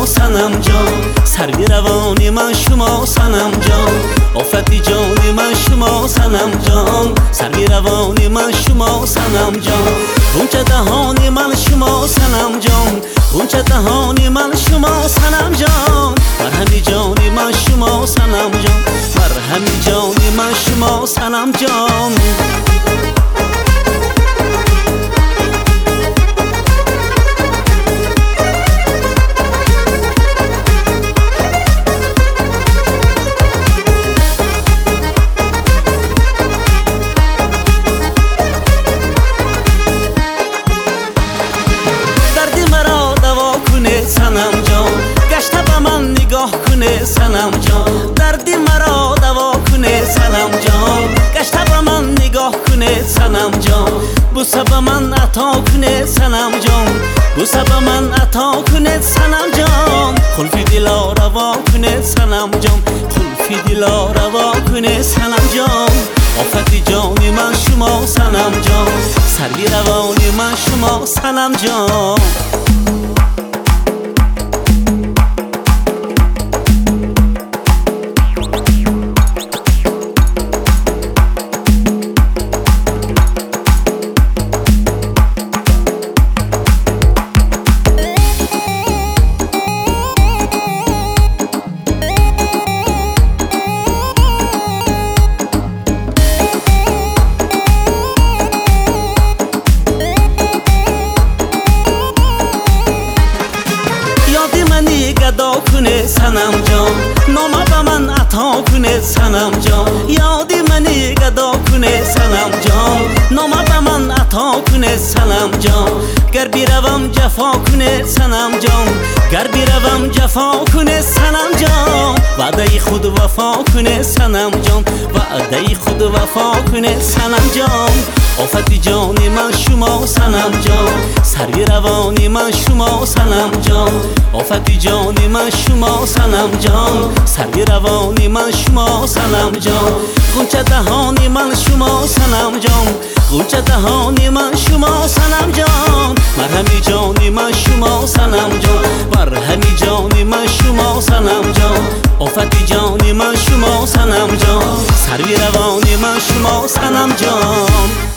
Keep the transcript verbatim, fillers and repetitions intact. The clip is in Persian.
شما صنم جان، سروی روان من شما صنم جان، آفتی جان من شما صنم جان، سروی روان من شما صنم جان، غنچه دهان من شما صنم جان، غنچه دهان من شما صنم جان، مرهمی جان من شما صنم جان، مرهمی جان من شما صنم جان. صنم جان گشته به من نگاه کنه صنم جان، دردی مرا دوا کنه صنم جان، گشته به من نگاه کنه صنم جان، بوسه به من عطا کنه صنم جان، بوسه به من عطا کنه صنم جان، خلفی دلا روا کنه صنم جان، خلفی دلا روا کنه صنم جان، آفتی جان من شما صنم جان، سروی روان من شما صنم جان. گدا کنه صنم جان، نامه به من عطا کنه صنم جان، یادی منی گدا کنه صنم جان، نامه به من عطا کنه صنم جان، گر بیروم جفا کنه صنم جان، گر بیروم جفا کنه صنم جان، وعده خود وفا کنه صنم جان، وعده خود وفا کنه صنم جان، آفتی جان من شما صنم جان، سروی روانی من شما صنم جان، آفتی جان من شما صنم جان، سروی روانی من شما صنم جان، غنچه دهانی من شما صنم جان، غنچه دهانی من شما صنم جان، مرهمی جان من شما صنم جان، مرهمی جان من شما صنم جان، آفتی جان من شما صنم جان، سروی روانی من شما صنم جان.